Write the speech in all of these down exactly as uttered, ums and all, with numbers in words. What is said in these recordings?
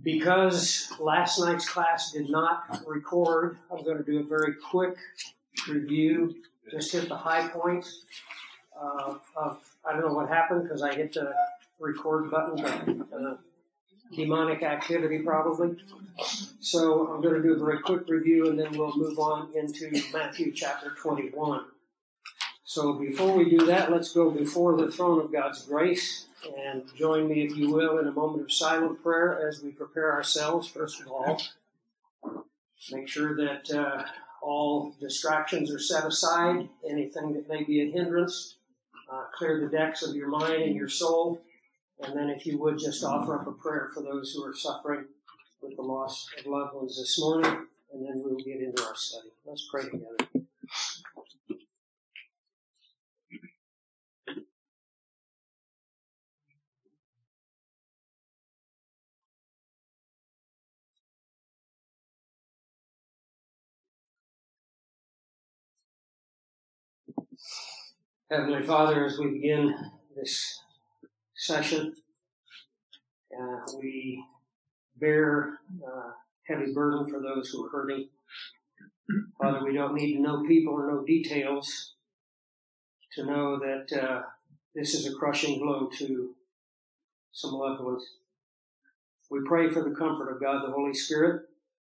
Because last night's class did not record, I'm going to do a very quick review, just hit the high points uh, of, I don't know what happened because I hit the record button, but uh, demonic activity probably. So I'm going to do a very quick review and then we'll move on into Matthew chapter twenty-one. So before we do that, let's go before the throne of God's grace and join me, if you will, in a moment of silent prayer as we prepare ourselves, first of all. Make sure that uh, all distractions are set aside, anything that may be a hindrance. Uh, clear the decks of your mind and your soul. And then if you would, just offer up a prayer for those who are suffering with the loss of loved ones this morning, and then we'll get into our study. Let's pray together. Heavenly Father, as we begin this session, uh, we bear uh, heavy burden for those who are hurting. Father, we don't need to know people or know details to know that uh, this is a crushing blow to some loved ones. We pray for the comfort of God the Holy Spirit.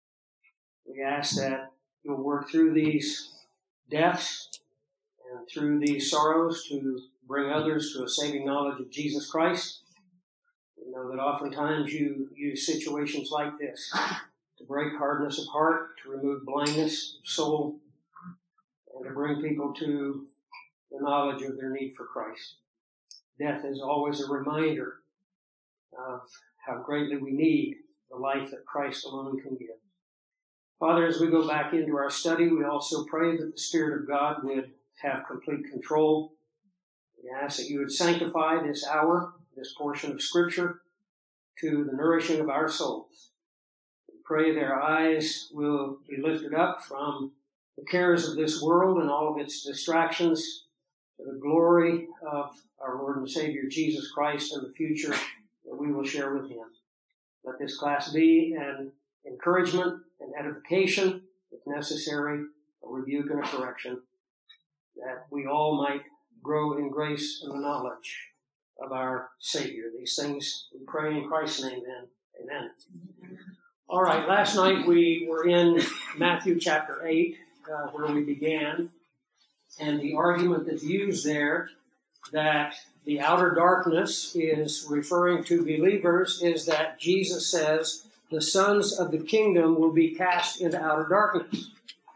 We ask that you'll work through these deaths and through these sorrows to bring others to a saving knowledge of Jesus Christ. We know that oftentimes you use situations like this to break hardness of heart, to remove blindness of soul, and to bring people to the knowledge of their need for Christ. Death is always a reminder of how greatly we need the life that Christ alone can give. Father, as we go back into our study, we also pray that the Spirit of God would have complete control. We ask that you would sanctify this hour, this portion of Scripture, to the nourishing of our souls. We pray that our eyes will be lifted up from the cares of this world and all of its distractions to the glory of our Lord and Savior Jesus Christ and the future that we will share with Him. Let this class be an encouragement, an edification, if necessary, a rebuke and a correction, that we all might grow in grace and the knowledge of our Savior. These things we pray in Christ's name, then. Amen. All right, last night we were in Matthew chapter eight, uh, where we began, and the argument that's used there that the outer darkness is referring to believers is that Jesus says the sons of the kingdom will be cast into outer darkness.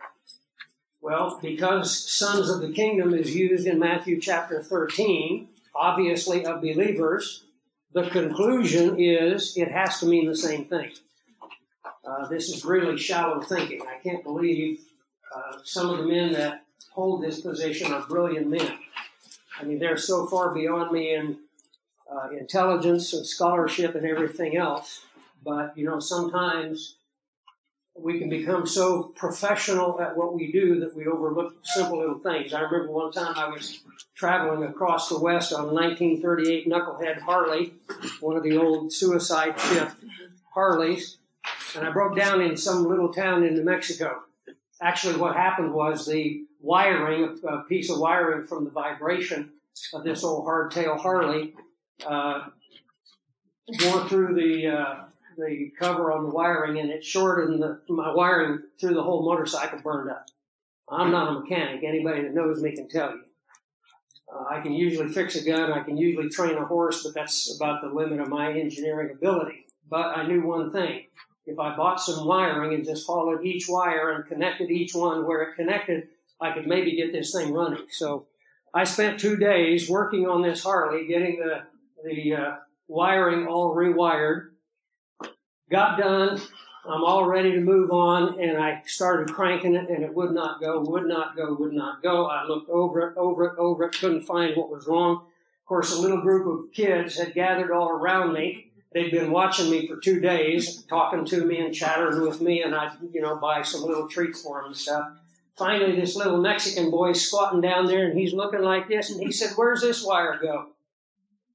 Well, because sons of the kingdom is used in Matthew chapter thirteen, obviously of believers, the conclusion is it has to mean the same thing. Uh, this is really shallow thinking. I can't believe uh, some of the men that hold this position are brilliant men. I mean, they're so far beyond me in uh, intelligence and scholarship and everything else. But, you know, sometimes we can become so professional at what we do that we overlook simple little things. I remember one time I was traveling across the West on a nineteen thirty-eight Knucklehead Harley, one of the old suicide shift Harleys, and I broke down in some little town in New Mexico. Actually, what happened was the wiring, a piece of wiring from the vibration of this old hardtail Harley, uh, wore through the uh, the cover on the wiring, and it shorted, and the, my wiring through the whole motorcycle burned up. I'm not a mechanic. Anybody that knows me can tell you. Uh, I can usually fix a gun. I can usually train a horse, but that's about the limit of my engineering ability. But I knew one thing. If I bought some wiring and just followed each wire and connected each one where it connected, I could maybe get this thing running. So I spent two days working on this Harley, getting the, the uh, wiring all rewired. Got done. I'm all ready to move on, and I started cranking it, and it would not go, would not go, would not go. I looked over it, over it, over it, couldn't find what was wrong. Of course, a little group of kids had gathered all around me. They'd been watching me for two days, talking to me and chattering with me, and I'd, you know, buy some little treats for them and stuff. Finally, this little Mexican boy squatting down there, and he's looking like this, and he said, "Where's this wire go?"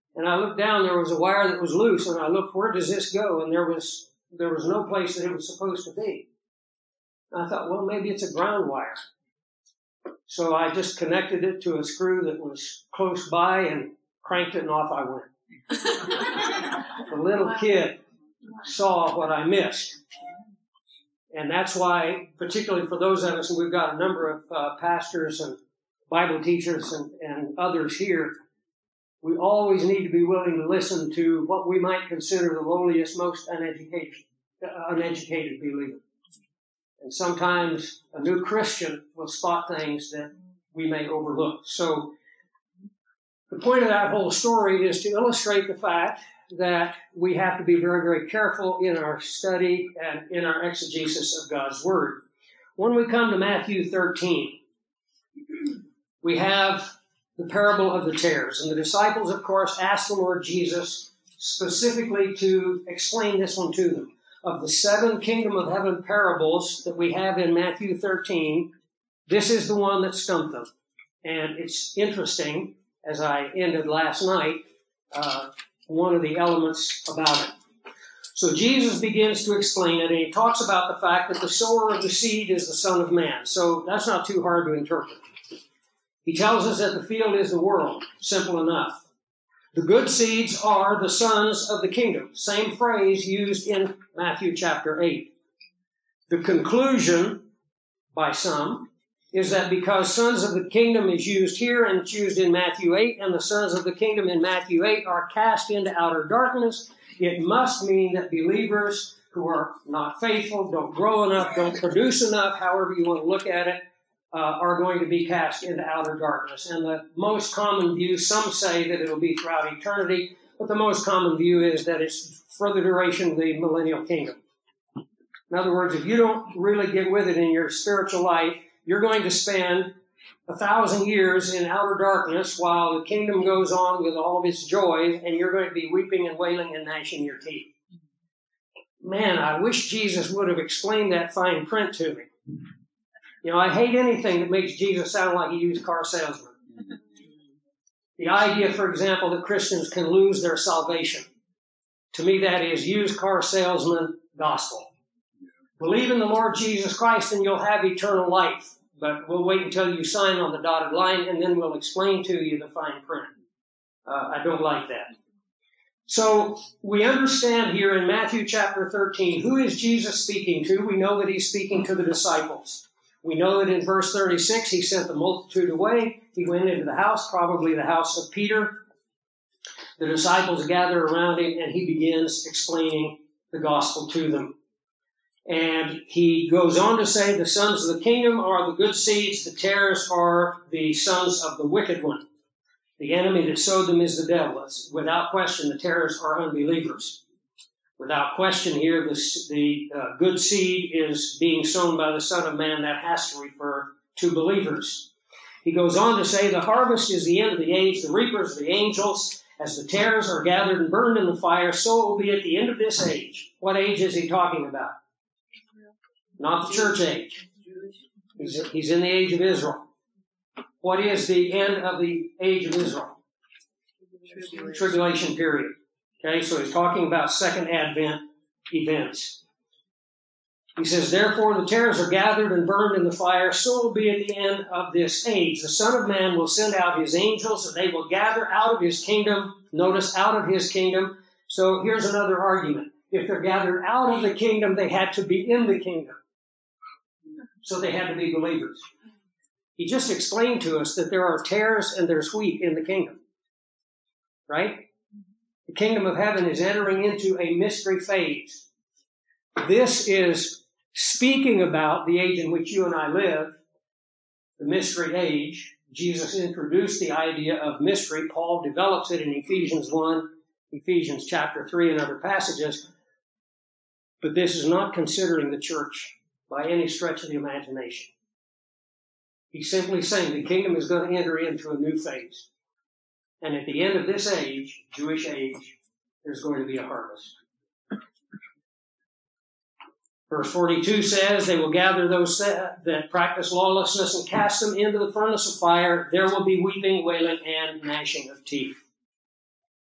And I looked down, there was a wire that was loose, and I looked, where does this go? And there was there was no place that it was supposed to be. And I thought, well, maybe it's a ground wire. So I just connected it to a screw that was close by and cranked it, and off I went. The little kid saw what I missed. And that's why, particularly for those of us, and we've got a number of uh, pastors and Bible teachers and, and others here, we always need to be willing to listen to what we might consider the lowliest, most uneducated, uh, uneducated believer. And sometimes a new Christian will spot things that we may overlook. So the point of that whole story is to illustrate the fact that we have to be very, very careful in our study and in our exegesis of God's Word. When we come to Matthew thirteen, we have the parable of the tares. And the disciples, of course, asked the Lord Jesus specifically to explain this one to them. Of the seven kingdom of heaven parables that we have in Matthew thirteen, this is the one that stumped them. And it's interesting, as I ended last night, uh, one of the elements about it. So Jesus begins to explain it, and he talks about the fact that the sower of the seed is the Son of Man. So that's not too hard to interpret. He tells us that the field is the world. Simple enough. The good seeds are the sons of the kingdom. Same phrase used in Matthew chapter eight. The conclusion, by some, is that because sons of the kingdom is used here and it's used in Matthew eight, and the sons of the kingdom in Matthew eight are cast into outer darkness, it must mean that believers who are not faithful, don't grow enough, don't produce enough, however you want to look at it, Uh, are going to be cast into outer darkness. And the most common view, some say that it'll be throughout eternity, but the most common view is that it's for the duration of the millennial kingdom. In other words, if you don't really get with it in your spiritual life, you're going to spend a thousand years in outer darkness while the kingdom goes on with all of its joys, and you're going to be weeping and wailing and gnashing your teeth. Man, I wish Jesus would have explained that fine print to me. You know, I hate anything that makes Jesus sound like a used car salesman. The idea, for example, that Christians can lose their salvation. To me, that is used car salesman gospel. Believe in the Lord Jesus Christ and you'll have eternal life. But we'll wait until you sign on the dotted line and then we'll explain to you the fine print. Uh, I don't like that. So we understand here in Matthew chapter thirteen, who is Jesus speaking to? We know that he's speaking to the disciples. We know that in verse thirty-six, he sent the multitude away. He went into the house, probably the house of Peter. The disciples gather around him, and he begins explaining the gospel to them. And he goes on to say, the sons of the kingdom are the good seeds, the tares are the sons of the wicked one. The enemy that sowed them is the devil. It's, without question, the tares are unbelievers. Without question here, the, the uh, good seed is being sown by the Son of Man. That has to refer to believers. He goes on to say, the harvest is the end of the age, the reapers are the angels. As the tares are gathered and burned in the fire, so it will be at the end of this age. What age is he talking about? Not the church age. He's, he's in the age of Israel. What is the end of the age of Israel? Tribulation, Tribulation period. Okay, so he's talking about Second Advent events. He says, therefore the tares are gathered and burned in the fire, so it will be at the end of this age. The Son of Man will send out his angels, and they will gather out of his kingdom. Notice, out of his kingdom. So here's another argument. If they're gathered out of the kingdom, they had to be in the kingdom. So they had to be believers. He just explained to us that there are tares and there's wheat in the kingdom. Right? The kingdom of heaven is entering into a mystery phase. This is speaking about the age in which you and I live, the mystery age. Jesus introduced the idea of mystery. Paul develops it in Ephesians one, Ephesians chapter three, and other passages. But this is not considering the church by any stretch of the imagination. He's simply saying the kingdom is going to enter into a new phase. And at the end of this age, Jewish age, there's going to be a harvest. Verse forty-two says, they will gather those that practice lawlessness and cast them into the furnace of fire. There will be weeping, wailing, and gnashing of teeth.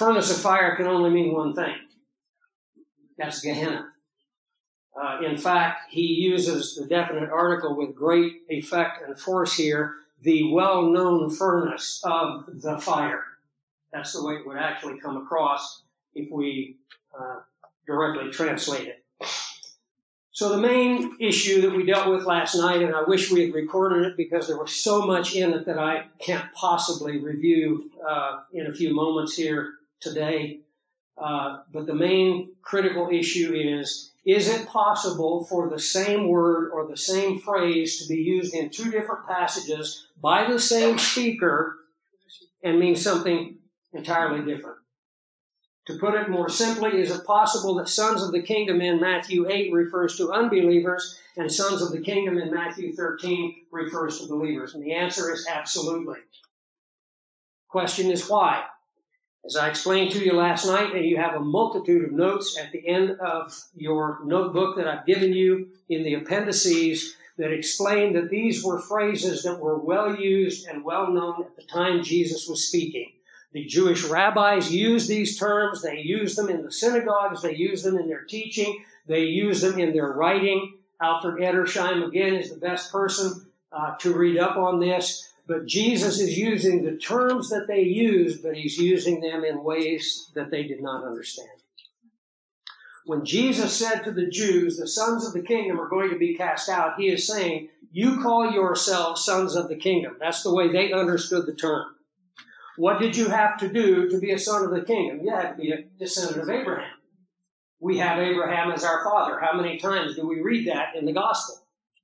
furnace of fire can only mean one thing. That's Gehenna. Uh, in fact, he uses the definite article with great effect and force here, the well-known furnace of the fire. That's the way it would actually come across if we uh, directly translate it. So the main issue that we dealt with last night, and I wish we had recorded it because there was so much in it that I can't possibly review uh, in a few moments here today. Uh, but the main critical issue is, is it possible for the same word or the same phrase to be used in two different passages by the same speaker and mean something entirely different? To put it more simply, is it possible that sons of the kingdom in Matthew eight refers to unbelievers and sons of the kingdom in Matthew thirteen refers to believers? And the answer is absolutely. Question is why? As I explained to you last night, and you have a multitude of notes at the end of your notebook that I've given you in the appendices that explain that these were phrases that were well used and well known at the time Jesus was speaking. The Jewish rabbis used these terms. They used them in the synagogues. They used them in their teaching. They used them in their writing. Alfred Edersheim, again, is the best person uh, to read up on this. But Jesus is using the terms that they used, but he's using them in ways that they did not understand. When Jesus said to the Jews, the sons of the kingdom are going to be cast out, he is saying, you call yourselves sons of the kingdom. That's the way they understood the term. What did you have to do to be a son of the kingdom? You had to be a descendant of Abraham. We have Abraham as our father. How many times do we read that in the gospel?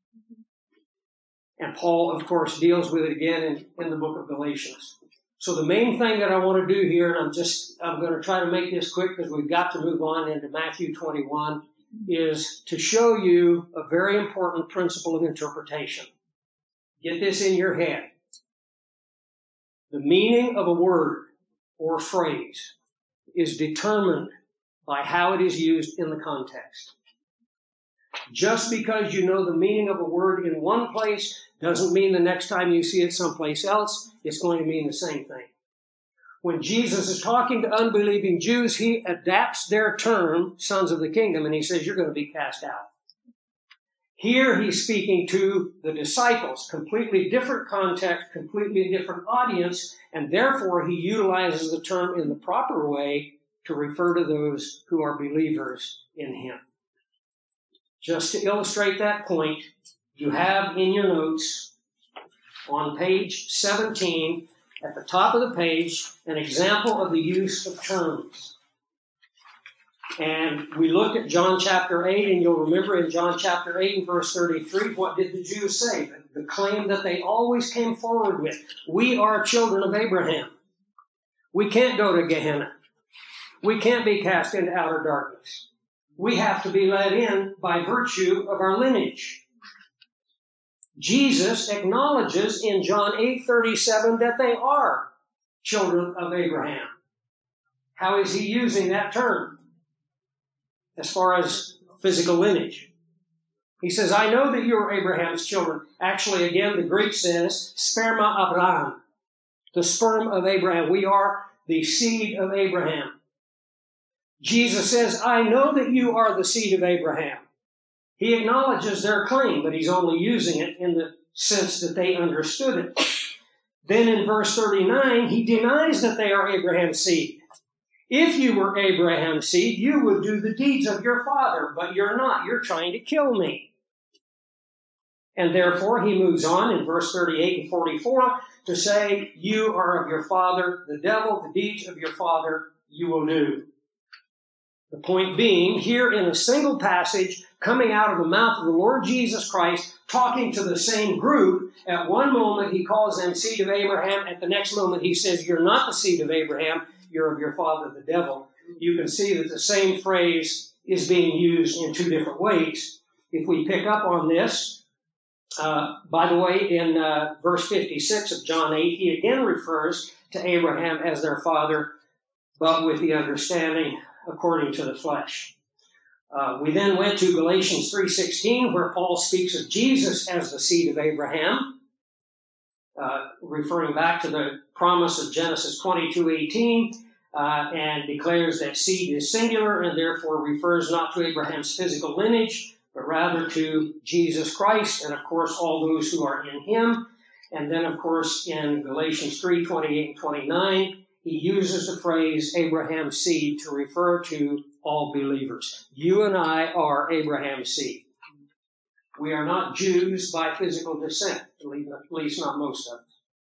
And Paul, of course, deals with it again in, in the book of Galatians. So the main thing that I want to do here, and I'm just, I'm going to try to make this quick because we've got to move on into Matthew twenty-one, is to show you a very important principle of interpretation. Get this in your head. The meaning of a word or phrase is determined by how it is used in the context. Just because you know the meaning of a word in one place doesn't mean the next time you see it someplace else, it's going to mean the same thing. When Jesus is talking to unbelieving Jews, he adapts their term, sons of the kingdom, and he says, you're going to be cast out. Here he's speaking to the disciples, completely different context, completely different audience, and therefore he utilizes the term in the proper way to refer to those who are believers in him. Just to illustrate that point, you have in your notes on page seventeen, at the top of the page, an example of the use of terms. And we looked at John chapter eight, and you'll remember in John chapter eight and verse thirty-three, what did the Jews say? The claim that they always came forward with. We are children of Abraham. We can't go to Gehenna. We can't be cast into outer darkness. We have to be let in by virtue of our lineage. Jesus acknowledges in John eight thirty-seven that they are children of Abraham. How is he using that term as far as physical lineage? He says, I know that you are Abraham's children. Actually, again, the Greek says, sperma Abraham, the sperm of Abraham. We are the seed of Abraham. Jesus says, I know that you are the seed of Abraham. He acknowledges their claim, but he's only using it in the sense that they understood it. Then in verse thirty-nine, he denies that they are Abraham's seed. If you were Abraham's seed, you would do the deeds of your father, but you're not. You're trying to kill me. And therefore, he moves on in verse thirty-eight and forty-four to say, you are of your father, the devil, the deeds of your father you will do. The point being, here in a single passage, coming out of the mouth of the Lord Jesus Christ, talking to the same group, at one moment he calls them seed of Abraham, at the next moment he says, you're not the seed of Abraham, you're of your father, the devil. You can see that the same phrase is being used in two different ways. If we pick up on this, uh, by the way, in uh, verse fifty-six of John eight, he again refers to Abraham as their father, but with the understanding according to the flesh. Uh, we then went to Galatians three sixteen, where Paul speaks of Jesus as the seed of Abraham, uh, referring back to the promise of Genesis twenty-two eighteen. uh, and declares that seed is singular and therefore refers not to Abraham's physical lineage, but rather to Jesus Christ, and of course all those who are in him. And then, of course, in Galatians three, twenty-eight and twenty-nine, he uses the phrase Abraham's seed to refer to all believers. You and I are Abraham's seed. We are not Jews by physical descent, at least not most of us.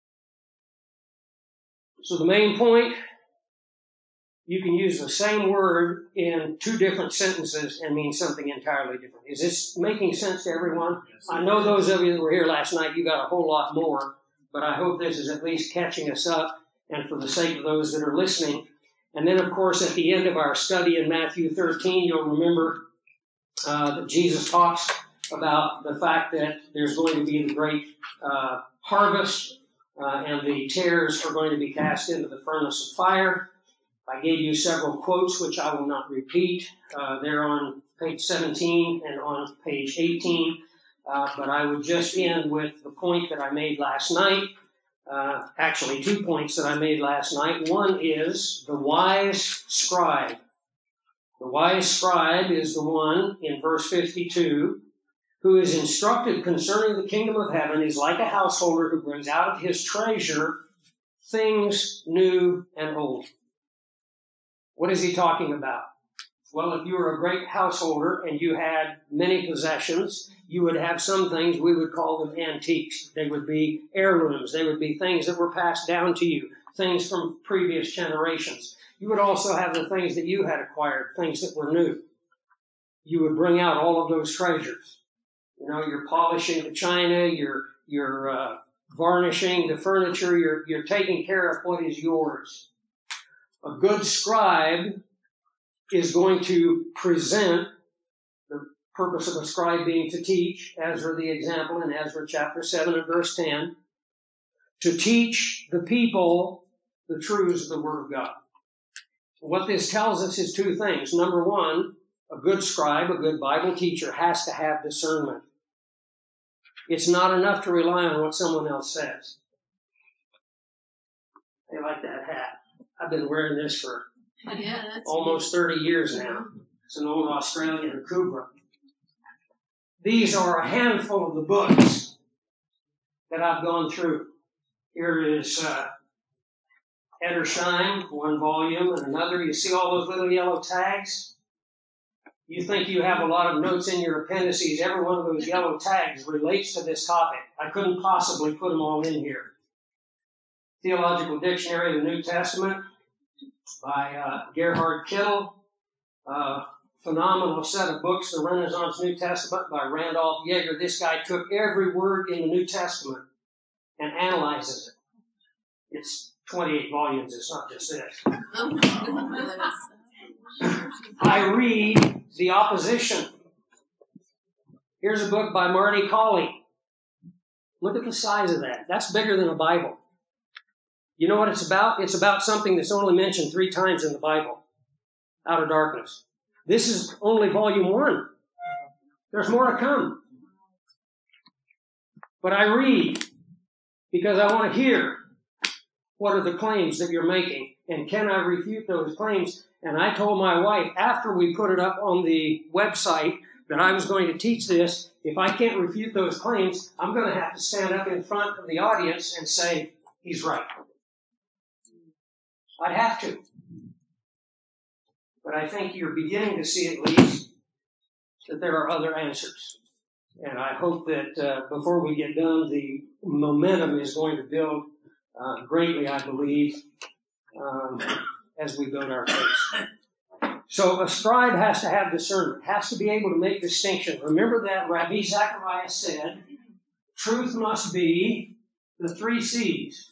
So the main point, you can use the same word in two different sentences and mean something entirely different. Is this making sense to everyone? I know those of you that were here last night, you got a whole lot more, but I hope this is at least catching us up, and for the sake of those that are listening. And then, of course, at the end of our study in Matthew thirteen, you'll remember uh, that Jesus talks about the fact that there's going to be the great uh, harvest, uh, and the tares are going to be cast into the furnace of fire. I gave you several quotes, which I will not repeat. Uh, they're on page seventeen and on page eighteen. Uh, but I would just end with the point that I made last night. Uh, actually, two points that I made last night. One is the wise scribe. The wise scribe is the one in verse fifty-two who is instructed concerning the kingdom of heaven is like a householder who brings out of his treasure things new and old. What is he talking about? Well, if you were a great householder and you had many possessions, you would have some things, we would call them antiques. They would be heirlooms. They would be things that were passed down to you, things from previous generations. You would also have the things that you had acquired, things that were new. You would bring out all of those treasures. You know, you're polishing the china, you're, you're uh, varnishing the furniture, you're, you're taking care of what is yours. A good scribe is going to present, the purpose of a scribe being to teach, Ezra the example in Ezra chapter seven and verse ten, to teach the people the truths of the Word of God. What this tells us is two things. Number one, a good scribe, a good Bible teacher has to have discernment. It's not enough to rely on what someone else says. I like that hat. I've been wearing this for yeah, almost thirty years now. It's an old Australian Kubra. These are a handful of the books that I've gone through. Here is uh, Edersheim, one volume, and another. You see all those little yellow tags? You think you have a lot of notes in your appendices. Every one of those yellow tags relates to this topic. I couldn't possibly put them all in here. Theological Dictionary of the New Testament by uh, Gerhard Kittel. Uh, phenomenal set of books, The Renaissance New Testament by Randolph Yeager. This guy took every word in the New Testament and analyzes it. It's twenty-eight volumes. It's not just this. I read The Opposition. Here's a book by Marty Colley. Look at the size of that. That's bigger than a Bible. You know what it's about? It's about something that's only mentioned three times in the Bible. Out of Darkness. This is only volume one. There's more to come. But I read because I want to hear what are the claims that you're making, and can I refute those claims? And I told my wife after we put it up on the website that I was going to teach this. If I can't refute those claims, I'm going to have to stand up in front of the audience and say, he's right. I'd have to. But I think you're beginning to see at least that there are other answers. And I hope that uh, before we get done, the momentum is going to build uh, greatly, I believe, um, as we build our case. So a scribe has to have discernment, has to be able to make distinction. Remember that Rabbi Zacharias said, truth must be the three C's.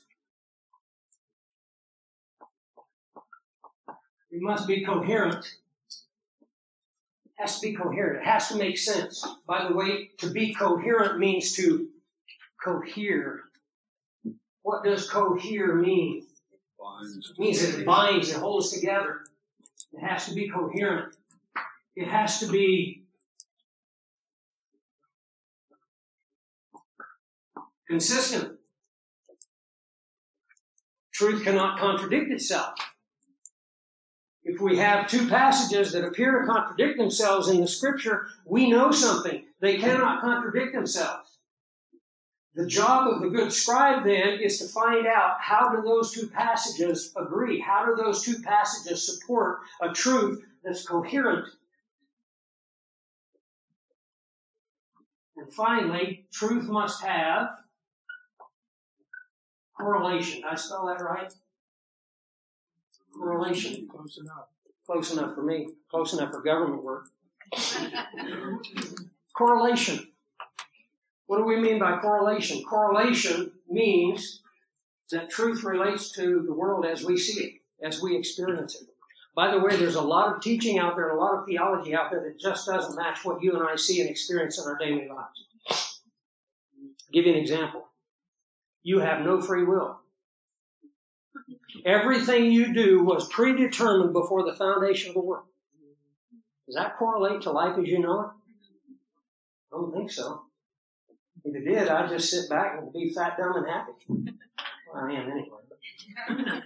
It must be coherent. It has to be coherent. It has to make sense. By the way, to be coherent means to cohere. What does cohere mean? It means it binds, it holds together. It has to be coherent. It has to be consistent. Truth cannot contradict itself. If we have two passages that appear to contradict themselves in the Scripture, we know something. They cannot contradict themselves. The job of the good scribe then is to find out, how do those two passages agree? How do those two passages support a truth that's coherent? And finally, truth must have correlation. Did I spell that right? Correlation. Close enough. Close enough for me. Close enough for government work. Correlation. What do we mean by correlation? Correlation means that truth relates to the world as we see it, as we experience it. By the way, there's a lot of teaching out there, a lot of theology out there that just doesn't match what you and I see and experience in our daily lives. I'll give you an example. You have no free will. Everything you do was predetermined before the foundation of the world. Does that correlate to life as you know it? I don't think so. If it did, I'd just sit back and be fat, dumb, and happy. Well, I am anyway.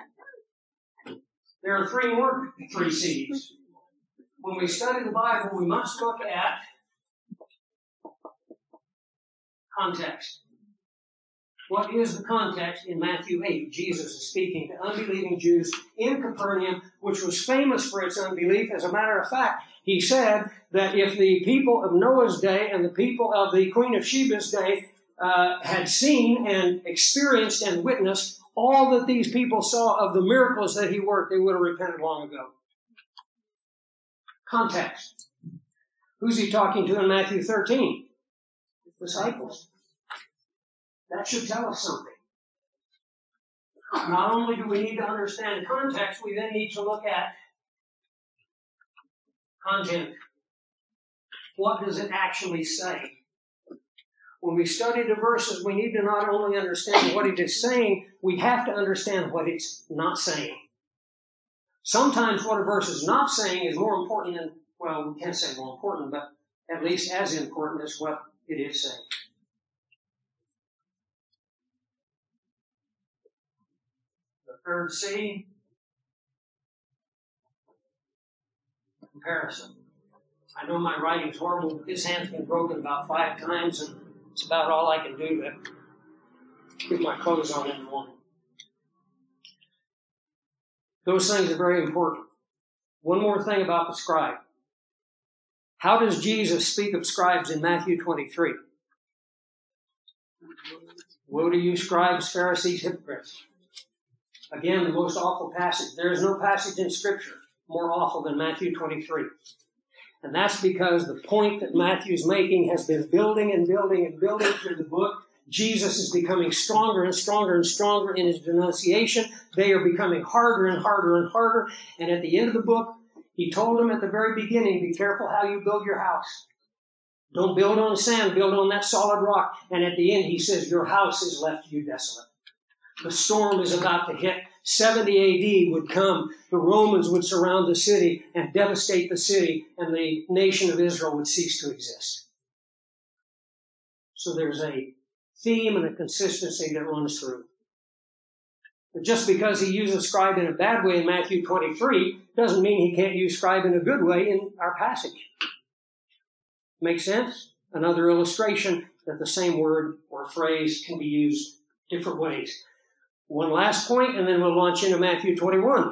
There are three more three C's. When we study the Bible, we must look at context. What is the context in Matthew eight? Jesus is speaking to unbelieving Jews in Capernaum, which was famous for its unbelief. As a matter of fact, he said that if the people of Noah's day and the people of the Queen of Sheba's day uh, had seen and experienced and witnessed all that these people saw of the miracles that he worked, they would have repented long ago. Context. Who's he talking to in Matthew thirteen? Disciples. That should tell us something. Not only do we need to understand context, we then need to look at content. What does it actually say? When we study the verses, we need to not only understand what it is saying, we have to understand what it's not saying. Sometimes what a verse is not saying is more important than, well, we can't say more important, but at least as important as what it is saying. The third C, comparison. I know my writing's horrible, but this hand's been broken about five times, and it's about all I can do to keep my clothes on in the morning. Those things are very important. One more thing about the scribe. How does Jesus speak of scribes in Matthew twenty-three? Woe to you, scribes, Pharisees, hypocrites. Again, the most awful passage. There is no passage in Scripture more awful than Matthew twenty-three. And that's because the point that Matthew's making has been building and building and building through the book. Jesus is becoming stronger and stronger and stronger in his denunciation. They are becoming harder and harder and harder. And at the end of the book, he told them at the very beginning, be careful how you build your house. Don't build on sand, build on that solid rock. And at the end, he says, your house is left to you desolate. The storm is about to hit. seventy A D would come. The Romans would surround the city and devastate the city, and the nation of Israel would cease to exist. So there's a theme and a consistency that runs through. But just because he uses scribe in a bad way in Matthew twenty-three doesn't mean he can't use scribe in a good way in our passage. Make sense? Another illustration that the same word or phrase can be used different ways. One last point, and then we'll launch into Matthew twenty-one.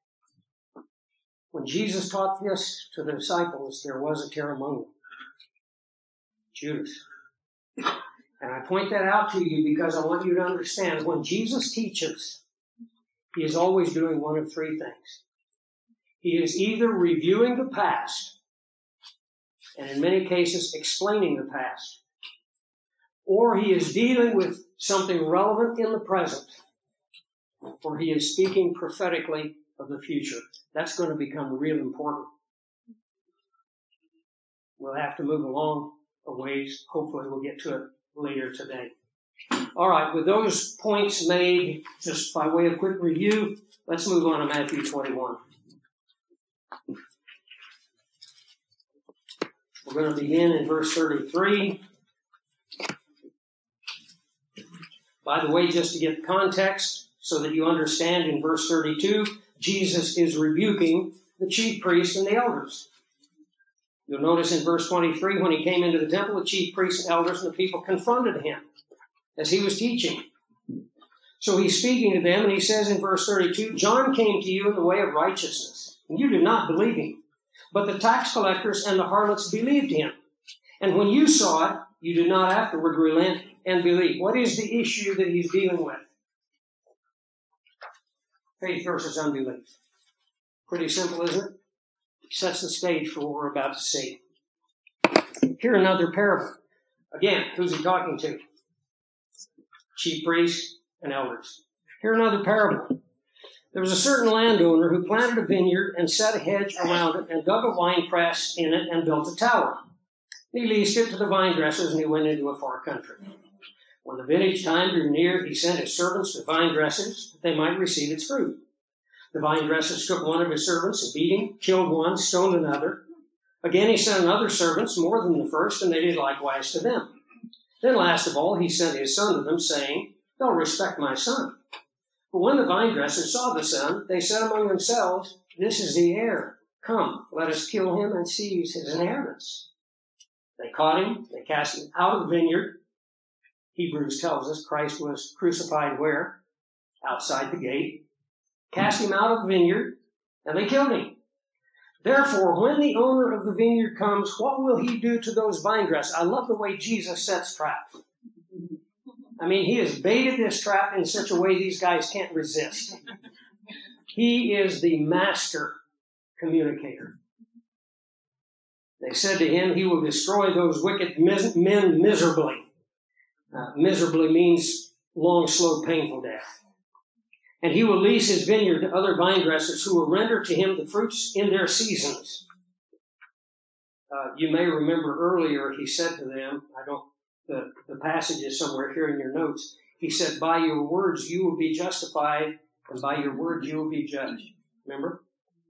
When Jesus taught this to the disciples, there was a terror among them. Judas. And I point that out to you because I want you to understand, when Jesus teaches, he is always doing one of three things. He is either reviewing the past, and in many cases explaining the past, or he is dealing with something relevant in the present, or he is speaking prophetically of the future. That's going to become real important. We'll have to move along a ways. Hopefully we'll get to it later today. All right, with those points made, just by way of quick review, let's move on to Matthew twenty-one. We're going to begin in verse thirty-three. By the way, just to get context, so that you understand, in verse thirty-two, Jesus is rebuking the chief priests and the elders. You'll notice in verse twenty-three, when he came into the temple, the chief priests and elders and the people confronted him as he was teaching. So he's speaking to them, and he says in verse thirty-two, John came to you in the way of righteousness, and you did not believe him. But the tax collectors and the harlots believed him. And when you saw it, you did not afterward relent and believe. What is the issue that he's dealing with? Faith versus unbelief. Pretty simple, isn't it? He sets the stage for what we're about to see. Here another parable. Again, who's he talking to? Chief priests and elders. Here another parable. There was a certain landowner who planted a vineyard and set a hedge around it and dug a wine press in it and built a tower. He leased it to the vine dressers, and he went into a far country. When the vintage time drew near, he sent his servants to vine dressers that they might receive its fruit. The vine dressers took one of his servants and beat him, killed one, stoned another. Again he sent other servants, more than the first, and they did likewise to them. Then last of all he sent his son to them, saying, They'll respect my son. But when the vine dressers saw the son, they said among themselves, This is the heir. Come, let us kill him and seize his inheritance. They caught him, they cast him out of the vineyard. Hebrews tells us Christ was crucified where? Outside the gate. Cast him out of the vineyard, and they killed him. Therefore, when the owner of the vineyard comes, what will he do to those vine dressers? I love the way Jesus sets traps. I mean, he has baited this trap in such a way these guys can't resist. He is the master communicator. They said to him, he will destroy those wicked mis- men miserably. Uh, miserably means long, slow, painful death. And he will lease his vineyard to other vine dressers who will render to him the fruits in their seasons. Uh, you may remember earlier he said to them, I don't, the, the passage is somewhere here in your notes. He said, by your words you will be justified, and by your words you will be judged. Remember?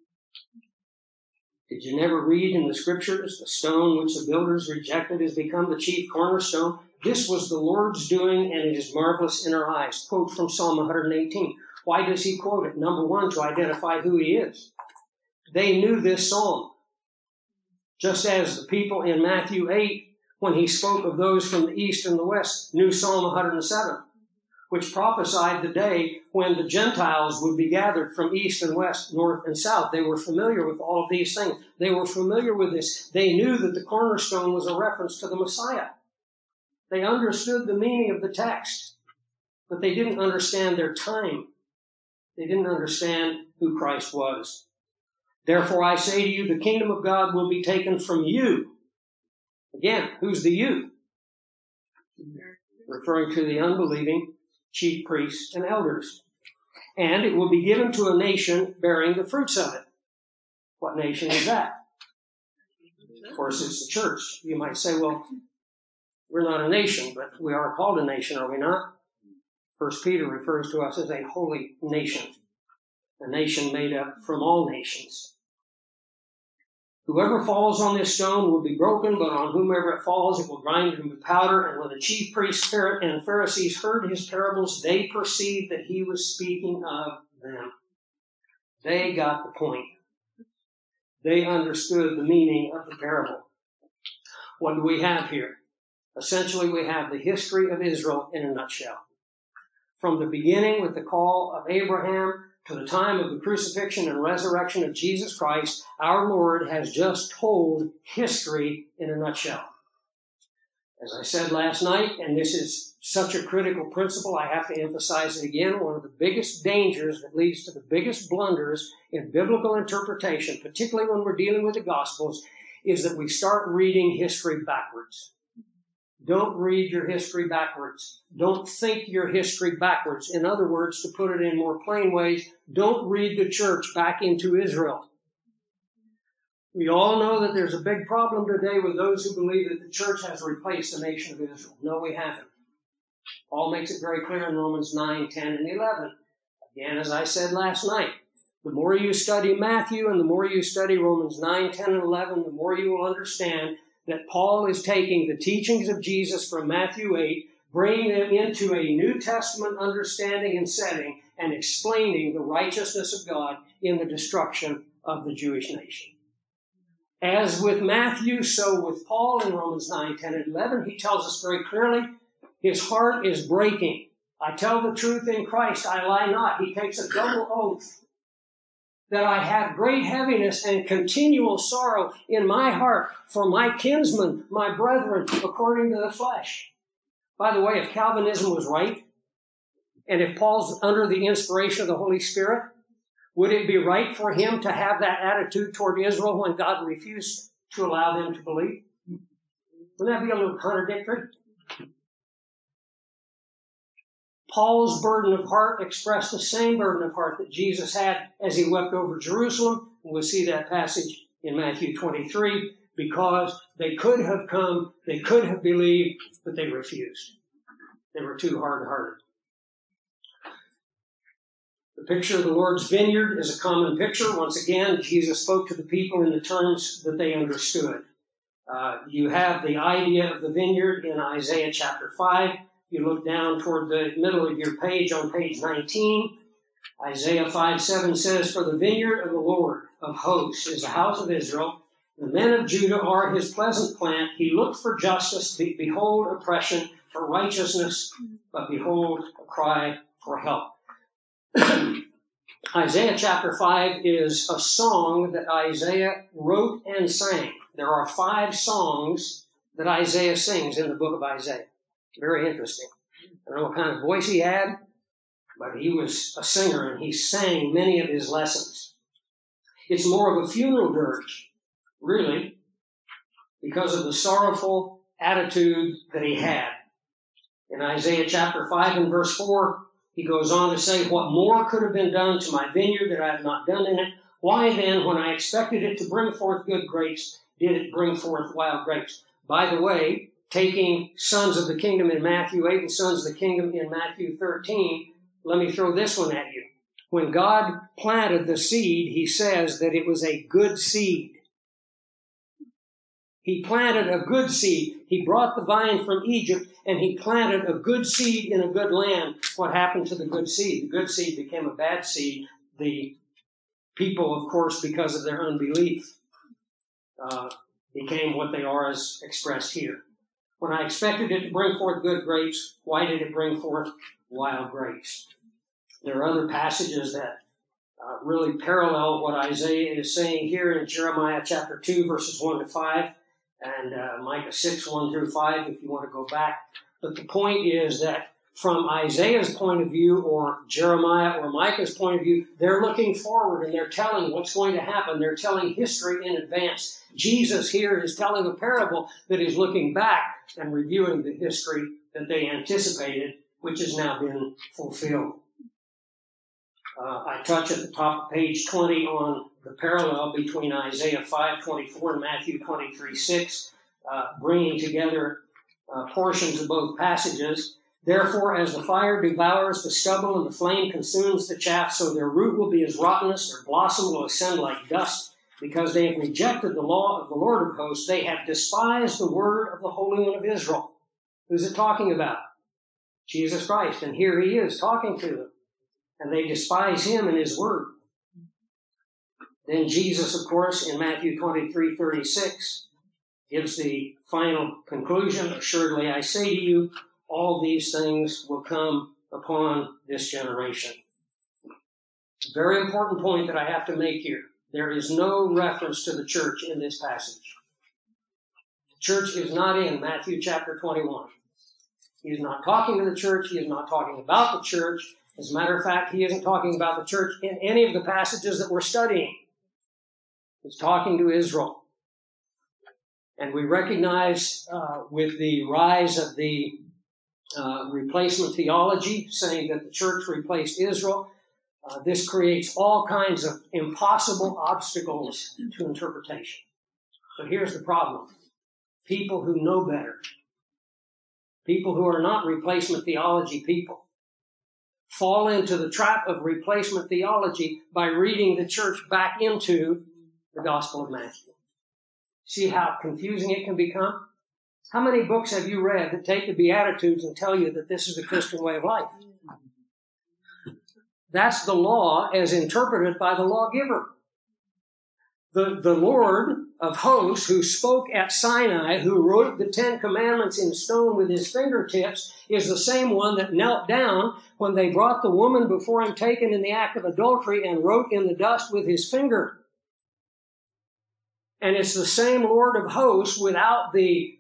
Did you never read in the scriptures, the stone which the builders rejected has become the chief cornerstone? This was the Lord's doing, and it is marvelous in our eyes. Quote from Psalm one eighteen. Why does he quote it? Number one, to identify who he is. They knew this psalm. Just as the people in Matthew eight, when he spoke of those from the east and the west, knew Psalm one hundred seven, which prophesied the day when the Gentiles would be gathered from east and west, north and south. They were familiar with all of these things. They were familiar with this. They knew that the cornerstone was a reference to the Messiah. They understood the meaning of the text, but they didn't understand their time. They didn't understand who Christ was. Therefore, I say to you, the kingdom of God will be taken from you. Again, who's the you? Referring to the unbelieving chief priests and elders. And it will be given to a nation bearing the fruits of it. What nation is that? Of course, it's the church. You might say, well, we're not a nation, but we are called a nation, are we not? First Peter refers to us as a holy nation, a nation made up from all nations. Whoever falls on this stone will be broken, but on whomever it falls, it will grind him to powder. And when the chief priests and Pharisees heard his parables, they perceived that he was speaking of them. They got the point. They understood the meaning of the parable. What do we have here? Essentially, we have the history of Israel in a nutshell. From the beginning with the call of Abraham to the time of the crucifixion and resurrection of Jesus Christ, our Lord has just told history in a nutshell. As I said last night, and this is such a critical principle, I have to emphasize it again, one of the biggest dangers that leads to the biggest blunders in biblical interpretation, particularly when we're dealing with the Gospels, is that we start reading history backwards. Don't read your history backwards. Don't think your history backwards. In other words, to put it in more plain ways, don't read the church back into Israel. We all know that there's a big problem today with those who believe that the church has replaced the nation of Israel. No, we haven't. Paul makes it very clear in Romans nine, ten, and eleven. Again, as I said last night, the more you study Matthew and the more you study Romans nine, ten, and eleven, the more you will understand that Paul is taking the teachings of Jesus from Matthew eight, bringing them into a New Testament understanding and setting, and explaining the righteousness of God in the destruction of the Jewish nation. As with Matthew, so with Paul in Romans nine, ten, and eleven, he tells us very clearly, his heart is breaking. I tell the truth in Christ, I lie not. He takes a double oath that I have great heaviness and continual sorrow in my heart for my kinsmen, my brethren, according to the flesh. By the way, if Calvinism was right, and if Paul's under the inspiration of the Holy Spirit, would it be right for him to have that attitude toward Israel when God refused to allow them to believe? Wouldn't that be a little contradictory? Paul's burden of heart expressed the same burden of heart that Jesus had as he wept over Jerusalem. We'll see that passage in Matthew twenty-three, because they could have come, they could have believed, but they refused. They were too hard-hearted. The picture of the Lord's vineyard is a common picture. Once again, Jesus spoke to the people in the terms that they understood. Uh, you have the idea of the vineyard in Isaiah chapter five. You look down toward the middle of your page on page nineteen. Isaiah five seven says, "For the vineyard of the Lord of hosts is the house of Israel. The men of Judah are his pleasant plant. He looked for justice. Be- behold oppression, for righteousness, but behold a cry for help." Isaiah chapter five is a song that Isaiah wrote and sang. There are five songs that Isaiah sings in the book of Isaiah. Very interesting. I don't know what kind of voice he had, but he was a singer and he sang many of his lessons. It's more of a funeral dirge, really, because of the sorrowful attitude that he had. In Isaiah chapter five and verse four, he goes on to say, "What more could have been done to my vineyard that I have not done in it? Why then, when I expected it to bring forth good grapes, did it bring forth wild grapes?" By the way, taking sons of the kingdom in Matthew eight and sons of the kingdom in Matthew thirteen, let me throw this one at you. When God planted the seed, he says that it was a good seed. He planted a good seed. He brought the vine from Egypt, and he planted a good seed in a good land. What happened to the good seed? The good seed became a bad seed. The people, of course, because of their unbelief, uh, became what they are as expressed here. When I expected it to bring forth good grapes, why did it bring forth wild grapes? There are other passages that uh, really parallel what Isaiah is saying here in Jeremiah chapter two, verses one to five, and uh, Micah six, one through five, if you want to go back. But the point is that from Isaiah's point of view, or Jeremiah or Micah's point of view, they're looking forward and they're telling what's going to happen. They're telling history in advance. Jesus here is telling a parable that is looking back and reviewing the history that they anticipated, which has now been fulfilled. Uh, I touch at the top of page twenty on the parallel between Isaiah five twenty-four and Matthew twenty-three six, uh, bringing together uh, portions of both passages. "Therefore, as the fire devours the stubble and the flame consumes the chaff, so their root will be as rottenness, their blossom will ascend like dust. Because they have rejected the law of the Lord of hosts, they have despised the word of the Holy One of Israel." Who's it talking about? Jesus Christ. And here he is talking to them. And they despise him and his word. Then Jesus, of course, in Matthew twenty-three thirty-six, gives the final conclusion. "Assuredly, I say to you, all these things will come upon this generation." Very important point that I have to make here. There is no reference to the church in this passage. The church is not in Matthew chapter twenty-one. He is not talking to the church. He is not talking about the church. As a matter of fact, he isn't talking about the church in any of the passages that we're studying. He's talking to Israel. And we recognize uh, with the rise of the uh, replacement theology, saying that the church replaced Israel, uh, this creates all kinds of impossible obstacles to interpretation. So here's the problem. People who know better, people who are not replacement theology people, fall into the trap of replacement theology by reading the church back into the Gospel of Matthew. See how confusing it can become? How many books have you read that take the Beatitudes and tell you that this is the Christian way of life? That's the law as interpreted by the lawgiver. The, the Lord of hosts who spoke at Sinai, who wrote the Ten Commandments in stone with his fingertips, is the same one that knelt down when they brought the woman before him taken in the act of adultery and wrote in the dust with his finger. And it's the same Lord of hosts without the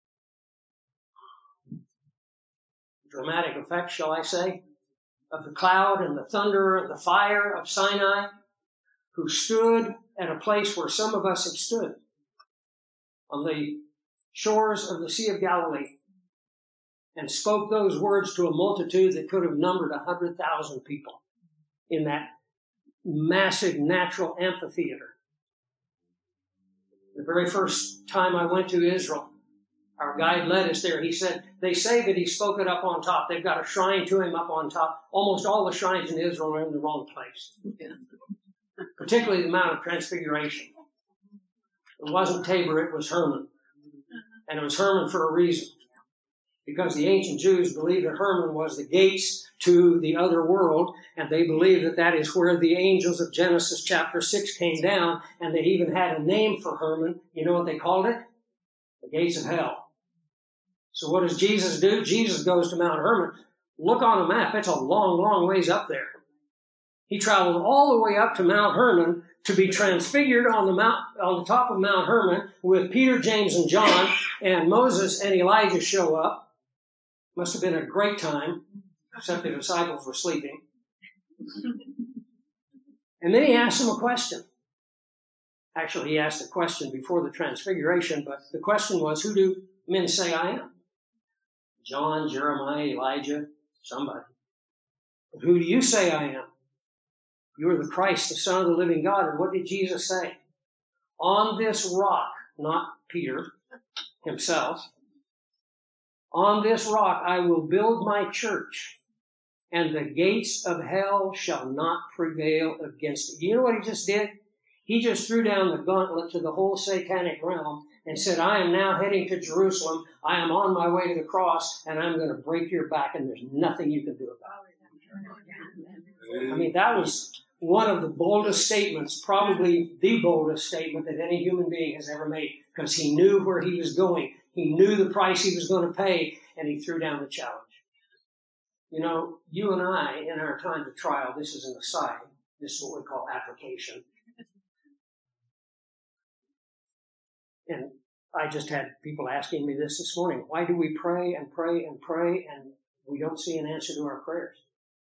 dramatic effect, shall I say, of the cloud and the thunder and the fire of Sinai, who stood at a place where some of us have stood, on the shores of the Sea of Galilee, and spoke those words to a multitude that could have numbered a hundred thousand people in that massive natural amphitheater. The very first time I went to Israel, our guide led us there. He said, they say that he spoke it up on top. They've got a shrine to him up on top. Almost all the shrines in Israel are in the wrong place. Particularly the Mount of Transfiguration. It wasn't Tabor, it was Hermon. And it was Hermon for a reason. Because the ancient Jews believed that Hermon was the gates to the other world, and they believed that that is where the angels of Genesis chapter six came down, and they even had a name for Hermon. You know what they called it? The gates of hell. So what does Jesus do? Jesus goes to Mount Hermon. Look on a map. It's a long, long ways up there. He traveled all the way up to Mount Hermon to be transfigured on the mount, on the top of Mount Hermon with Peter, James, and John, and Moses and Elijah show up. Must have been a great time, except the disciples were sleeping. And then he asked them a question. Actually, he asked a question before the transfiguration, but the question was, who do men say I am? John, Jeremiah, Elijah, somebody. But who do you say I am? You are the Christ, the Son of the living God. And what did Jesus say? On this rock, not Peter himself, on this rock I will build my church, and the gates of hell shall not prevail against it. You know what he just did? He just threw down the gauntlet to the whole satanic realm and said, I am now heading to Jerusalem. I am on my way to the cross, and I'm going to break your back, and there's nothing you can do about it. I mean, that was one of the boldest statements, probably the boldest statement that any human being has ever made, because he knew where he was going. He knew the price he was going to pay, and he threw down the challenge. You know, you and I, in our time of trial, this is an aside. This is what we call application. And I just had people asking me this this morning. Why do we pray and pray and pray and we don't see an answer to our prayers?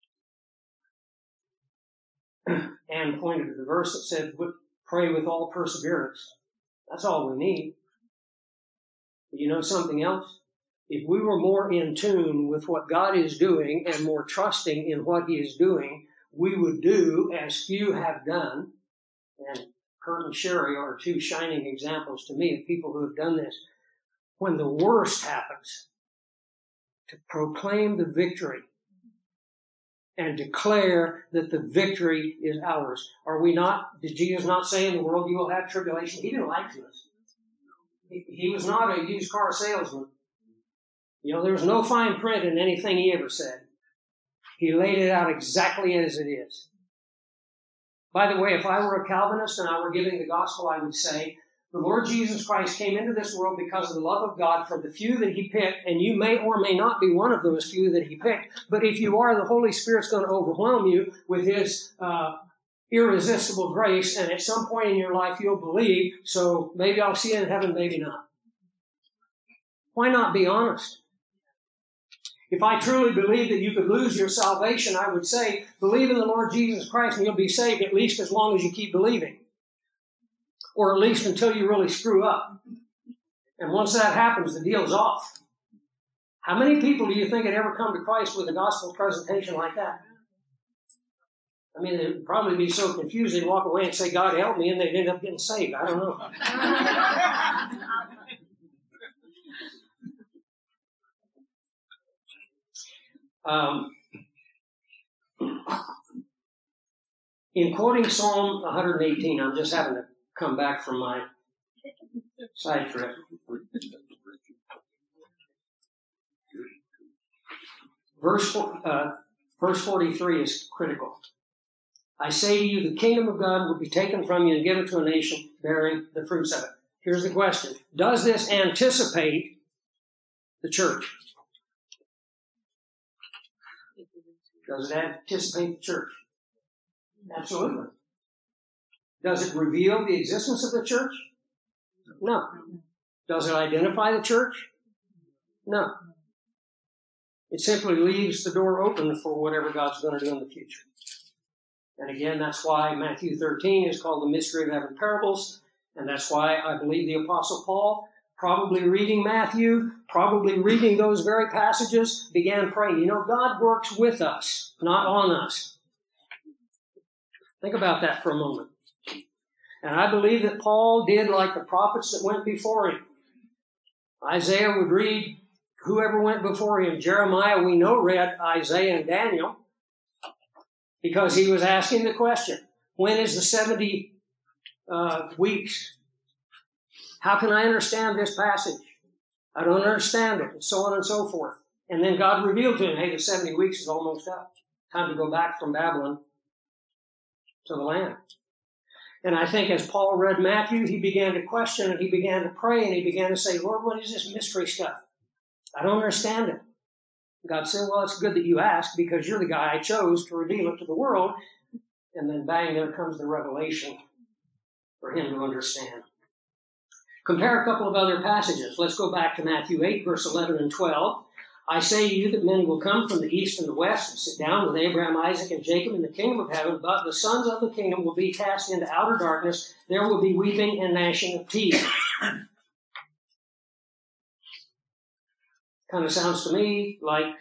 Anne pointed to the verse that said, pray with all perseverance. That's all we need. But you know something else? If we were more in tune with what God is doing and more trusting in what he is doing, we would do as few have done. And Kurt and Sherry are two shining examples to me of people who have done this. When the worst happens, to proclaim the victory and declare that the victory is ours. Are we not, did Jesus not say in the world you will have tribulation? He didn't lie to us. He, he was not a used car salesman. You know, there was no fine print in anything he ever said. He laid it out exactly as it is. By the way, if I were a Calvinist and I were giving the gospel, I would say, the Lord Jesus Christ came into this world because of the love of God for the few that he picked, and you may or may not be one of those few that he picked. But if you are, the Holy Spirit's going to overwhelm you with his uh, irresistible grace, and at some point in your life you'll believe, so maybe I'll see you in heaven, maybe not. Why not be honest? If I truly believe that you could lose your salvation, I would say, believe in the Lord Jesus Christ and you'll be saved at least as long as you keep believing. Or at least until you really screw up. And once that happens, the deal's off. How many people do you think had ever come to Christ with a gospel presentation like that? I mean, they'd probably be so confused they'd walk away and say, God help me, and they'd end up getting saved. I don't know. Um, in quoting Psalm one eighteen, I'm just having to come back from my side trip. Verse, uh, verse forty-three is critical. I say to you, the kingdom of God will be taken from you and given to a nation bearing the fruits of it. Here's the question. Does this anticipate the church? Does it anticipate the church? Absolutely. Does it reveal the existence of the church? No. Does it identify the church? No. It simply leaves the door open for whatever God's going to do in the future. And again, that's why Matthew thirteen is called the mystery of heaven parables. And that's why I believe the Apostle Paul, probably reading Matthew, probably reading those very passages, began praying. You know, God works with us, not on us. Think about that for a moment. And I believe that Paul did like the prophets that went before him. Isaiah would read whoever went before him. Jeremiah, we know, read Isaiah and Daniel because he was asking the question, when is the seventy uh, weeks? How can I understand this passage? I don't understand it, and so on and so forth. And then God revealed to him, hey, the seventy weeks is almost up. Time to go back from Babylon to the land. And I think as Paul read Matthew, he began to question and he began to pray and he began to say, Lord, what is this mystery stuff? I don't understand it. God said, well, it's good that you asked because you're the guy I chose to reveal it to the world. And then bang, there comes the revelation for him to understand. Compare a couple of other passages. Let's go back to Matthew eight, verse eleven and twelve. I say to you that many will come from the east and the west and sit down with Abraham, Isaac, and Jacob in the kingdom of heaven, but the sons of the kingdom will be cast into outer darkness. There will be weeping and gnashing of teeth. Kind of sounds to me like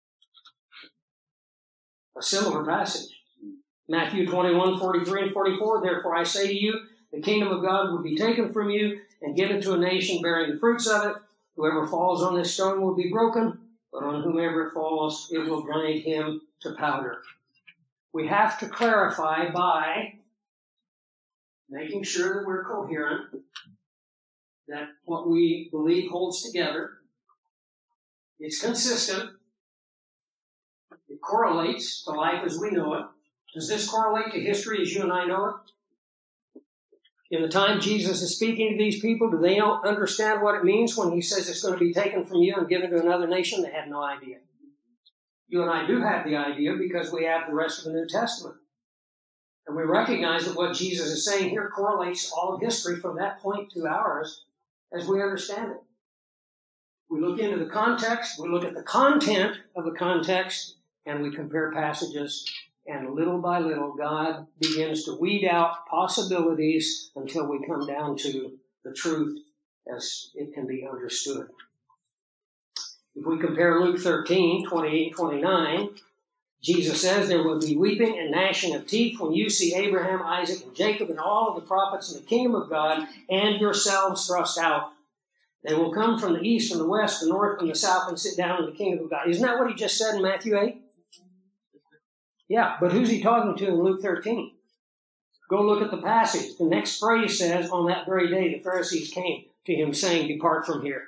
a similar passage. Matthew twenty-one, forty-three and forty-four, therefore I say to you, the kingdom of God will be taken from you and given to a nation bearing the fruits of it. Whoever falls on this stone will be broken, but on whomever it falls, it will grind him to powder. We have to clarify by making sure that we're coherent, that what we believe holds together. It's consistent. It correlates to life as we know it. Does this correlate to history as you and I know it? In the time Jesus is speaking to these people, do they understand what it means when he says it's going to be taken from you and given to another nation? They had no idea. You and I do have the idea because we have the rest of the New Testament. And we recognize that what Jesus is saying here correlates all of history from that point to ours as we understand it. We look into the context, we look at the content of the context, and we compare passages. And little by little, God begins to weed out possibilities until we come down to the truth as it can be understood. If we compare Luke thirteen, twenty-eight, twenty-nine, Jesus says, there will be weeping and gnashing of teeth when you see Abraham, Isaac, and Jacob and all of the prophets in the kingdom of God and yourselves thrust out. They will come from the east and the west, the north and the south, and sit down in the kingdom of God. Isn't that what he just said in Matthew eight? Yeah, but who's he talking to in Luke thirteen? Go look at the passage. The next phrase says, on that very day, the Pharisees came to him saying, depart from here.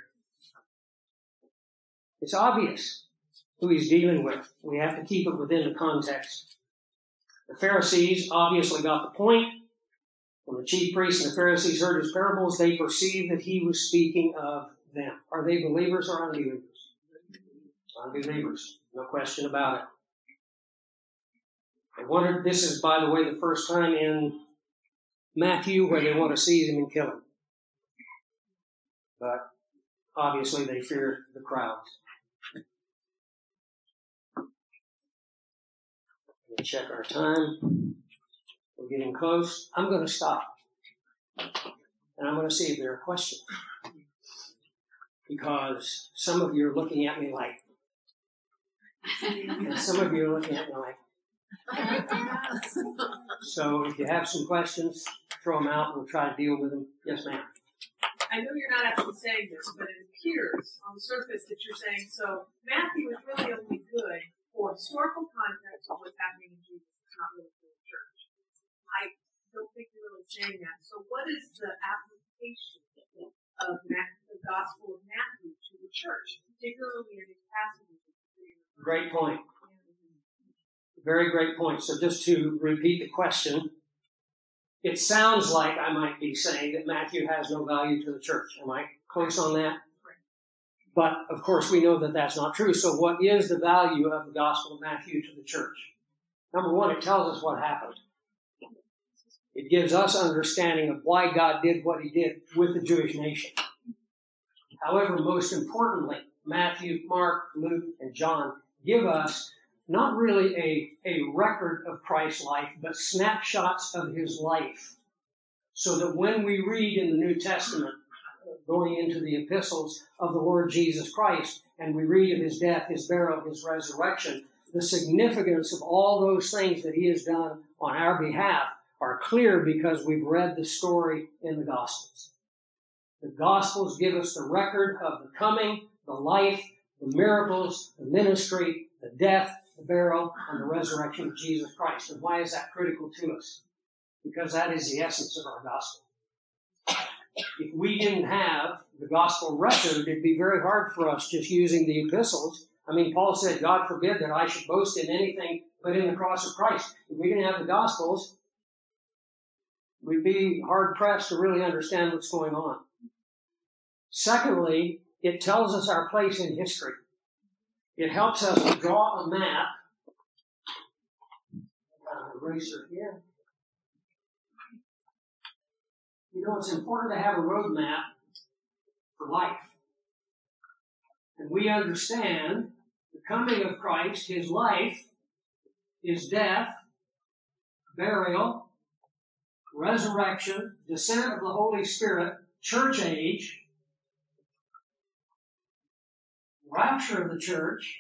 It's obvious who he's dealing with. We have to keep it within the context. The Pharisees obviously got the point. When the chief priests and the Pharisees heard his parables, they perceived that he was speaking of them. Are they believers or unbelievers? Unbelievers. No question about it. I wonder, this is, by the way, the first time in Matthew where they want to seize him and kill him. But obviously they fear the crowds. Let me check our time. We're getting close. I'm going to stop. And I'm going to see if there are questions. Because some of you are looking at me like, and some of you are looking at me like, so if you have some questions, throw them out and we'll try to deal with them. Yes, ma'am. I know you're not actually saying this, but it appears on the surface that you're saying, so Matthew is really only good for historical context of what's happening in Jesus. It's not really for the church. I don't think you're really saying that. So what is the application of Matthew, the Gospel of Matthew to the church, particularly in these passages? Great point. Very great point. So just to repeat the question, it sounds like I might be saying that Matthew has no value to the church. Am I close on that? But, of course, we know that that's not true. So what is the value of the Gospel of Matthew to the church? Number one, it tells us what happened. It gives us understanding of why God did what he did with the Jewish nation. However, most importantly, Matthew, Mark, Luke, and John give us not really a, a record of Christ's life, but snapshots of his life. So that when we read in the New Testament, going into the epistles of the Lord Jesus Christ, and we read of his death, his burial, his resurrection, the significance of all those things that he has done on our behalf are clear because we've read the story in the Gospels. The Gospels give us the record of the coming, the life, the miracles, the ministry, the death, the burial, and the resurrection of Jesus Christ. And why is that critical to us? Because that is the essence of our gospel. If we didn't have the gospel record, it'd be very hard for us just using the epistles. I mean, Paul said, God forbid that I should boast in anything but in the cross of Christ. If we didn't have the gospels, we'd be hard-pressed to really understand what's going on. Secondly, it tells us our place in history. It helps us to draw a map. I've got an eraser here. You know, it's important to have a road map for life. And we understand the coming of Christ, his life, his death, burial, resurrection, descent of the Holy Spirit, church age, rapture of the church,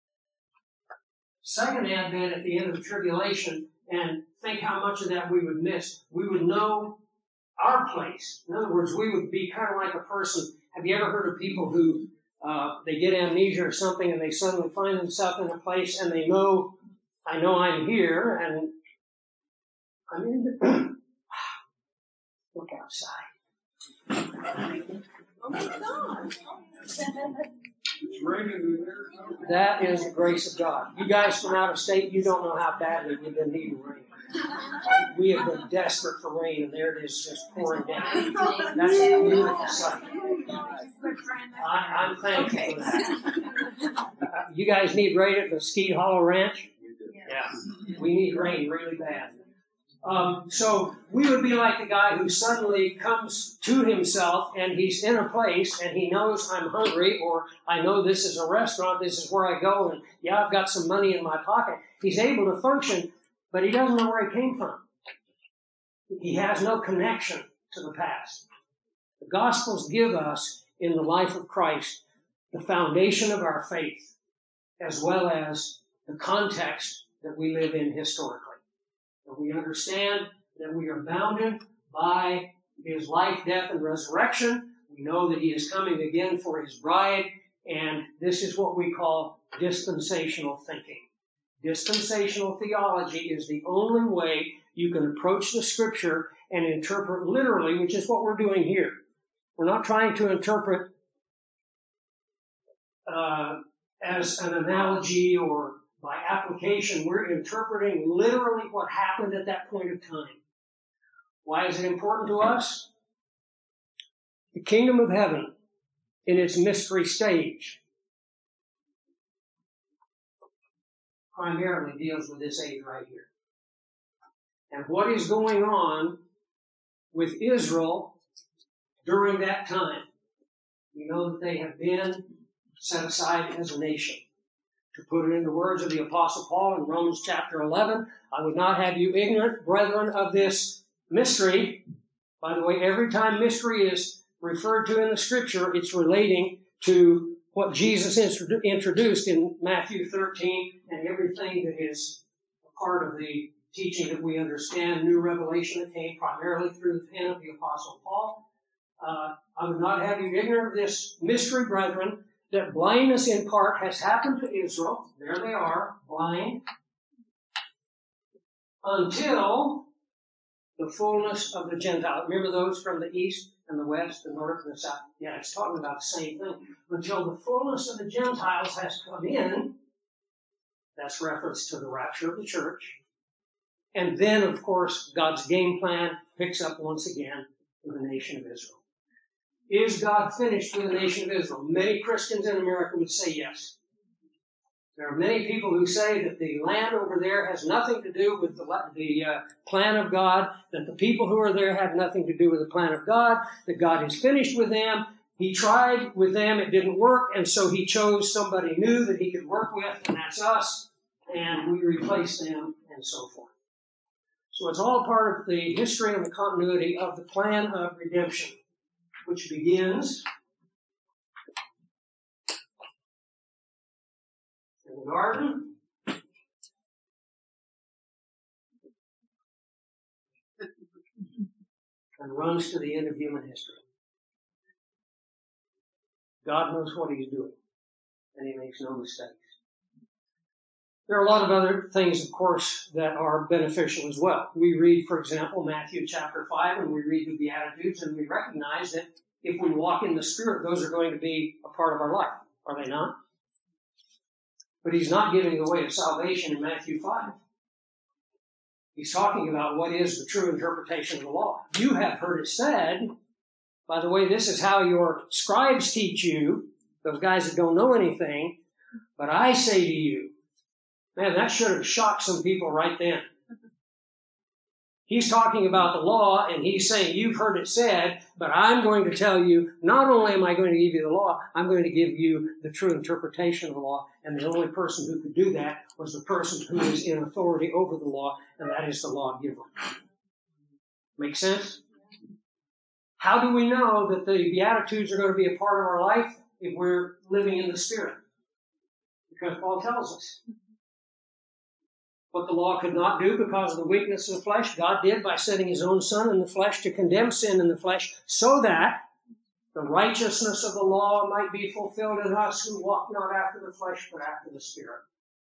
second advent at the end of the tribulation, and think how much of that we would miss. We would know our place. In other words, we would be kind of like a person. Have you ever heard of people who uh, they get amnesia or something and they suddenly find themselves in a place and they know, I know I'm here and I'm in the... Look outside. Oh my God. It's raining there. That is the grace of God. You guys from out of state, you don't know how badly we've been needing rain. We have been desperate for rain, and there it is just pouring down. That's a beautiful sight. I, I'm thankful for that. Uh, you guys need rain at Mesquite Hollow Ranch? Yeah. We need rain really bad. Um, so we would be like the guy who suddenly comes to himself and he's in a place and he knows I'm hungry, or I know this is a restaurant, this is where I go, and yeah, I've got some money in my pocket. He's able to function, but he doesn't know where he came from. He has no connection to the past. The Gospels give us, in the life of Christ, the foundation of our faith, as well as the context that we live in historically. And we understand that we are bounded by his life, death, and resurrection. We know that he is coming again for his bride, and this is what we call dispensational thinking. Dispensational theology is the only way you can approach the Scripture and interpret literally, which is what we're doing here. We're not trying to interpret uh, as an analogy or by application. We're interpreting literally what happened at that point of time. Why is it important to us? The kingdom of heaven, in its mystery stage, primarily deals with this age right here. And what is going on with Israel during that time? We know that they have been set aside as a nation. To put it in the words of the Apostle Paul in Romans chapter eleven, I would not have you ignorant, brethren, of this mystery. By the way, every time mystery is referred to in the Scripture, it's relating to what Jesus introduced in Matthew thirteen and everything that is a part of the teaching that we understand, new revelation that came primarily through the pen of the Apostle Paul. Uh, I would not have you ignorant of this mystery, brethren, that blindness in part has happened to Israel. There they are, blind, until the fullness of the Gentiles. Remember those from the east and the west, the north and the south? Yeah, it's talking about the same thing. Until the fullness of the Gentiles has come in, That's reference to the rapture of the church. And then, of course, God's game plan picks up once again with the nation of Israel. Is God finished with the nation of Israel? Many Christians in America would say yes. There are many people who say that the land over there has nothing to do with the, the uh, plan of God, that the people who are there have nothing to do with the plan of God, that God is finished with them. He tried with them, it didn't work, and so he chose somebody new that he could work with, and that's us, and we replace them, and so forth. So it's all part of the history and the continuity of the plan of redemption, which begins in the garden, and runs to the end of human history. God knows what he's doing, and he makes no mistakes. There are a lot of other things, of course, that are beneficial as well. We read, for example, Matthew chapter five, and we read the Beatitudes, and we recognize that if we walk in the Spirit, those are going to be a part of our life. Are they not? But he's not giving the way of salvation in Matthew five. He's talking about what is the true interpretation of the law. You have heard it said, by the way, this is how your scribes teach you, those guys that don't know anything, but I say to you, man, that should have shocked some people right then. He's talking about the law, and he's saying, you've heard it said, but I'm going to tell you, not only am I going to give you the law, I'm going to give you the true interpretation of the law, and the only person who could do that was the person who is in authority over the law, and that is the lawgiver. Make sense? How do we know that the Beatitudes are going to be a part of our life if we're living in the Spirit? Because Paul tells us. What the law could not do because of the weakness of the flesh, God did by sending his own Son in the flesh to condemn sin in the flesh, so that the righteousness of the law might be fulfilled in us who walk not after the flesh, but after the Spirit.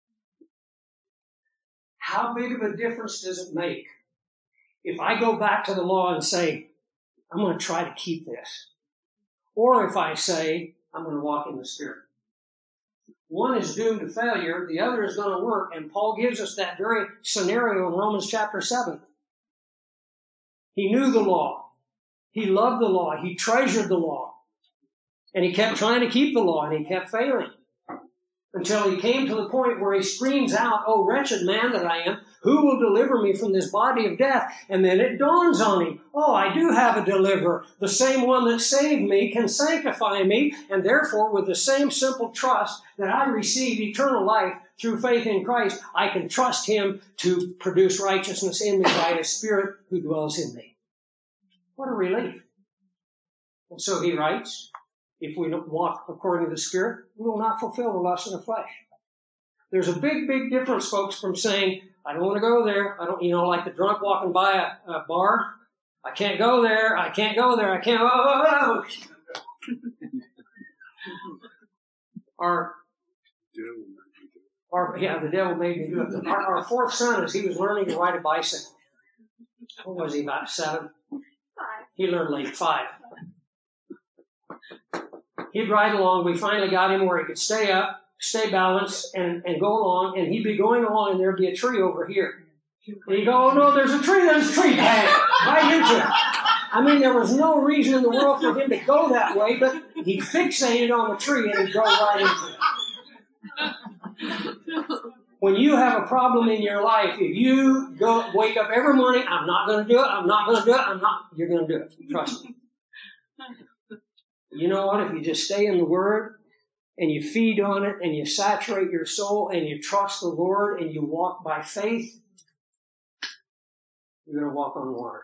How big of a difference does it make if I go back to the law and say, I'm going to try to keep this? Or if I say, I'm going to walk in the Spirit? One is doomed to failure, the other is going to work, and Paul gives us that very scenario in Romans chapter seven. He knew the law. He loved the law. He treasured the law. And he kept trying to keep the law, and he kept failing. Until he came to the point where he screams out, "Oh, wretched man that I am, who will deliver me from this body of death?" And then it dawns on him, oh, I do have a deliverer. The same one that saved me can sanctify me, and therefore with the same simple trust that I receive eternal life through faith in Christ, I can trust him to produce righteousness in me by his Spirit who dwells in me. What a relief. And so he writes, if we don't walk according to the Spirit, we will not fulfill the lust of the flesh. There's a big, big difference, folks, from saying, I don't want to go there. I don't, you know, like the drunk walking by a, a bar. I can't go there. I can't go there. I can't. Oh, oh, oh. our, our, yeah, the devil made me do it. Our, our fourth son, as he was learning to ride a bicycle, what was he, about seven? Five. He learned late, five. He'd ride along. We finally got him where he could stay up, stay balanced, and, and go along, and he'd be going along, and there'd be a tree over here. And he'd go, oh, no, there's a tree, there's a tree, bang, right into it. I mean, there was no reason in the world for him to go that way, but he fixated on the tree, and he'd go right into it. When you have a problem in your life, if you go wake up every morning, I'm not going to do it, I'm not going to do it, I'm not, you're going to do it. Trust me. You know what? If you just stay in the Word, and you feed on it, and you saturate your soul, and you trust the Lord, and you walk by faith, you're going to walk on water.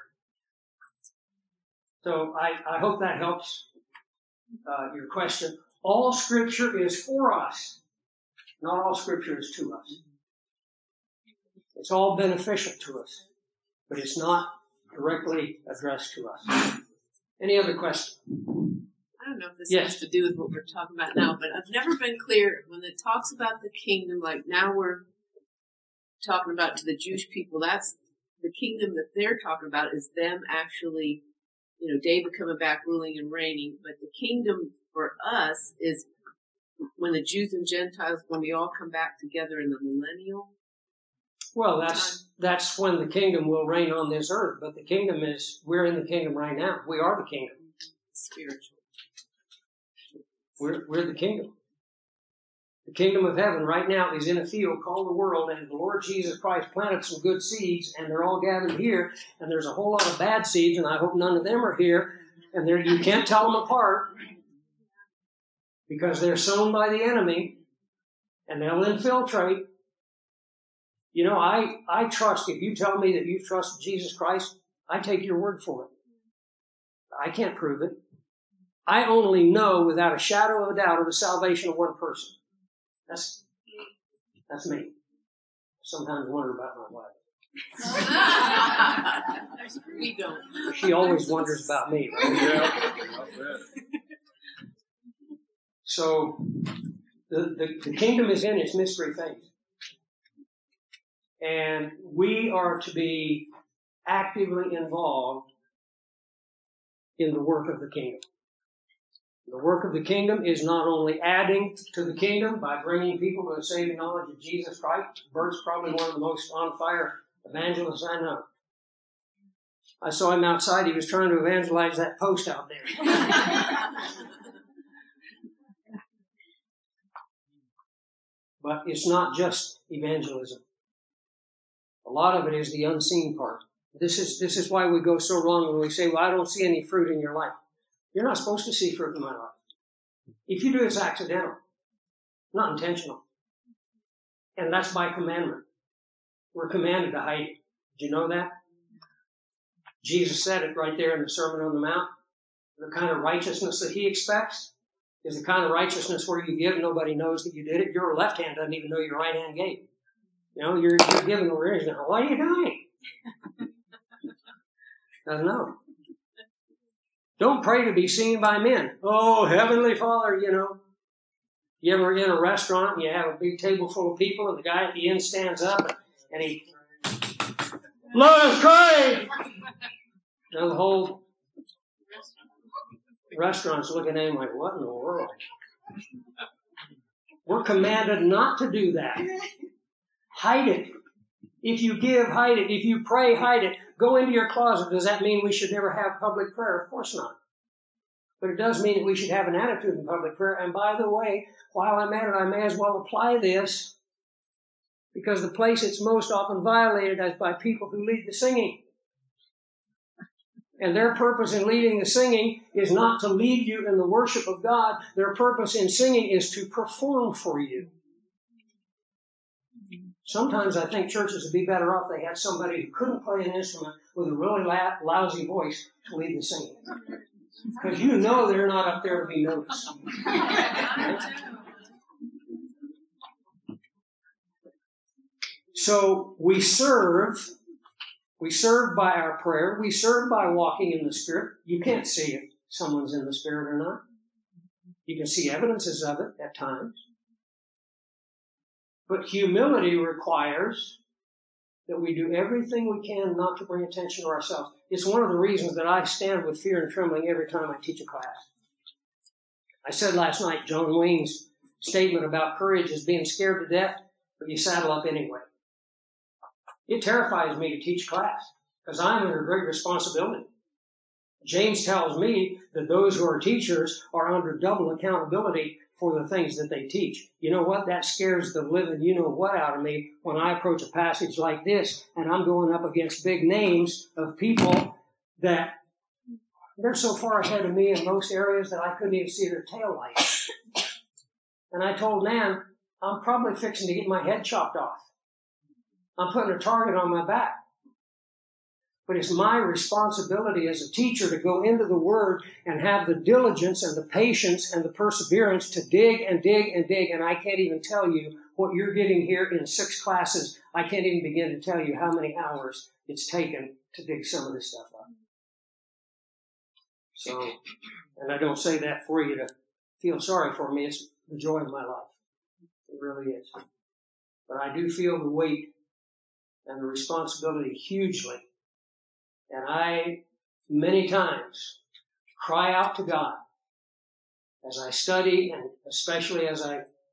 So I, I hope that helps uh, your question. All Scripture is for us. Not all Scripture is to us. It's all beneficial to us, but it's not directly addressed to us. Any other question? I don't know if this Yes. has to do with what we're talking about now, but I've never been clear when it talks about the kingdom, like now we're talking about to the Jewish people, that's the kingdom that they're talking about is them actually, you know, David coming back ruling and reigning, but the kingdom for us is when when the Jews and Gentiles, when we all come back together in the millennial? Well, that's that's when the kingdom will reign on this earth. But the kingdom is, we're in the kingdom right now. We are the kingdom. Spiritual. We're, we're the kingdom. The kingdom of heaven right now is in a field called the world, and the Lord Jesus Christ planted some good seeds, and they're all gathered here, and there's a whole lot of bad seeds, and I hope none of them are here, and they're, you can't tell them apart because they're sown by the enemy, and they'll infiltrate. You know, I, I trust, if you tell me that you trust Jesus Christ, I take your word for it. I can't prove it. I only know without a shadow of a doubt of the salvation of one person. That's that's me. Sometimes wonder about my wife. We don't. She always wonders about me, right? Yeah. So the, the, the kingdom is in its mystery phase. And we are to be actively involved in the work of the kingdom. The work of the kingdom is not only adding to the kingdom by bringing people to the saving knowledge of Jesus Christ. Bert's probably one of the most on-fire evangelists I know. I saw him outside. He was trying to evangelize that post out there. But it's not just evangelism. A lot of it is the unseen part. This is, this is why we go so wrong when we say, well, I don't see any fruit in your life. You're not supposed to see fruit in my life. If you do, it's accidental, not intentional. And that's by commandment. We're commanded to hide it. Did you know that? Jesus said it right there in the Sermon on the Mount. The kind of righteousness that he expects is the kind of righteousness where you give, nobody knows that you did it. Your left hand doesn't even know your right hand gave. You know, you're, you're giving over here. Now, why are you doing? Doesn't know. Don't pray to be seen by men. Oh, Heavenly Father, you know. You ever in a restaurant and you have a big table full of people and the guy at the end stands up and, and he, let us pray! You know, the whole restaurant's looking at him like, what in the world? We're commanded not to do that. Hide it. If you give, hide it. If you pray, hide it. Go into your closet. Does that mean we should never have public prayer? Of course not. But it does mean that we should have an attitude in public prayer. And by the way, while I'm at it, I may as well apply this because the place it's most often violated is by people who lead the singing. And their purpose in leading the singing is not to lead you in the worship of God. Their purpose in singing is to perform for you. Sometimes I think churches would be better off if they had somebody who couldn't play an instrument with a really la- lousy voice to lead the singing. Because you know they're not up there to be noticed. So we serve. We serve by our prayer. We serve by walking in the Spirit. You can't see if someone's in the Spirit or not. You can see evidences of it at times. But humility requires that we do everything we can not to bring attention to ourselves. It's one of the reasons that I stand with fear and trembling every time I teach a class. I said last night, John Wayne's statement about courage is being scared to death, but you saddle up anyway. It terrifies me to teach class because I'm under great responsibility. James tells me that those who are teachers are under double accountability for the things that they teach. You know what? That scares the living you-know-what out of me when I approach a passage like this and I'm going up against big names of people that they're so far ahead of me in most areas that I couldn't even see their tail lights. And I told Nan, I'm probably fixing to get my head chopped off. I'm putting a target on my back. But it's my responsibility as a teacher to go into the Word and have the diligence and the patience and the perseverance to dig and dig and dig. And I can't even tell you what you're getting here in six classes. I can't even begin to tell you how many hours it's taken to dig some of this stuff up. So, and I don't say that for you to feel sorry for me. It's the joy of my life. It really is. But I do feel the weight and the responsibility hugely. And I, many times, cry out to God as I study and especially as I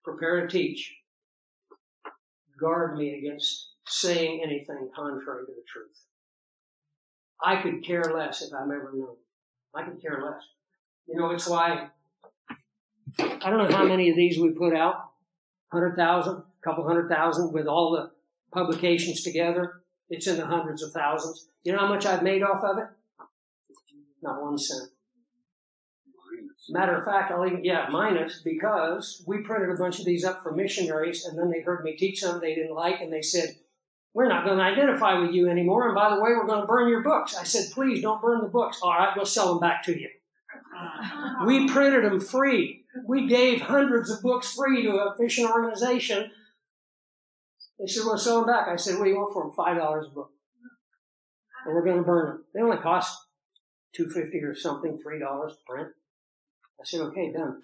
prepare to teach, guard me against saying anything contrary to the truth. I could care less if I'm ever known. I could care less. You know, it's why, I don't know how many of these we put out, one hundred thousand, a couple hundred thousand, with all the publications together. It's in the hundreds of thousands. You know how much I've made off of it? Not one cent. Matter of fact, I'll even, yeah, minus, because we printed a bunch of these up for missionaries, and then they heard me teach them they didn't like, and they said, we're not going to identify with you anymore, and by the way, we're going to burn your books. I said, please don't burn the books. All right, we'll sell them back to you. We printed them free. We gave hundreds of books free to a mission organization. They said, we'll sell them back. I said, what do you want for them? Five dollars a book. And we're going to burn them. They only cost two dollars and fifty cents or something, three dollars to print. I said, okay, done.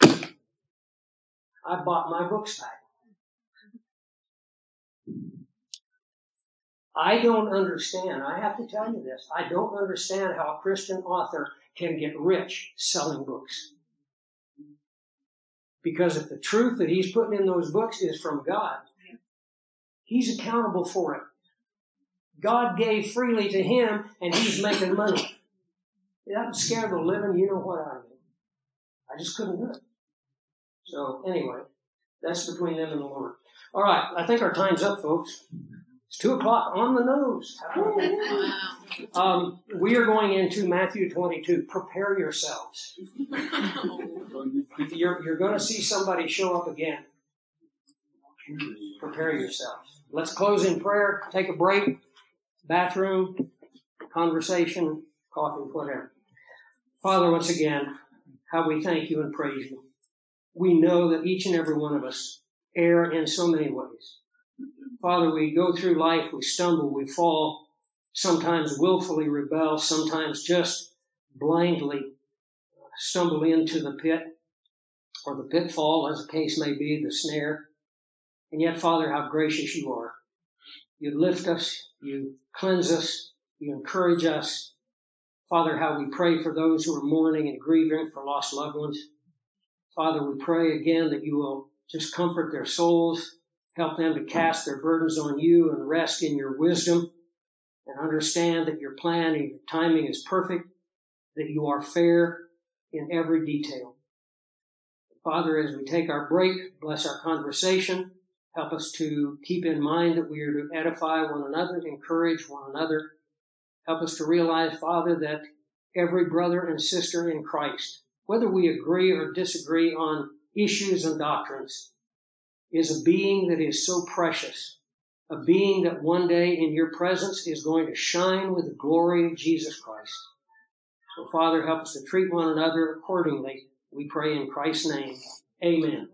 I bought my books back. I don't understand. I have to tell you this. I don't understand how a Christian author can get rich selling books. Because if the truth that he's putting in those books is from God, he's accountable for it. God gave freely to him, and he's making money. That would scare the living, you know what, out of me. I just couldn't do it. So anyway, that's between them and the Lord. All right, I think our time's up, folks. It's two o'clock on the nose. Um, we are going into Matthew twenty-two. Prepare yourselves. You're, you're going to see somebody show up again. Prepare yourselves. Let's close in prayer, take a break, bathroom, conversation, coffee, whatever. Father, once again, how we thank you and praise you. We know that each and every one of us err in so many ways. Father, we go through life, we stumble, we fall, sometimes willfully rebel, sometimes just blindly stumble into the pit or the pitfall, as the case may be, the snare. And yet, Father, how gracious you are. You lift us, you cleanse us, you encourage us. Father, how we pray for those who are mourning and grieving for lost loved ones. Father, we pray again that you will just comfort their souls, help them to cast their burdens on you and rest in your wisdom and understand that your plan and your timing is perfect, that you are fair in every detail. Father, as we take our break, bless our conversation. Help us to keep in mind that we are to edify one another, encourage one another. Help us to realize, Father, that every brother and sister in Christ, whether we agree or disagree on issues and doctrines, is a being that is so precious, a being that one day in your presence is going to shine with the glory of Jesus Christ. So, Father, help us to treat one another accordingly. We pray in Christ's name. Amen.